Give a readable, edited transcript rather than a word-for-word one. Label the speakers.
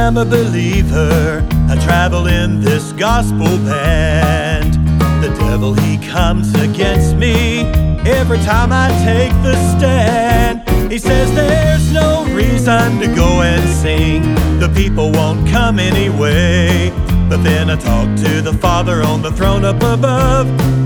Speaker 1: I'm a believer. I travel in this gospel band. The devil, he comes against me every time I take the stand. He says there's no reason to go and sing, the people won't come anyway. But then I talk to the Father on the throne up above,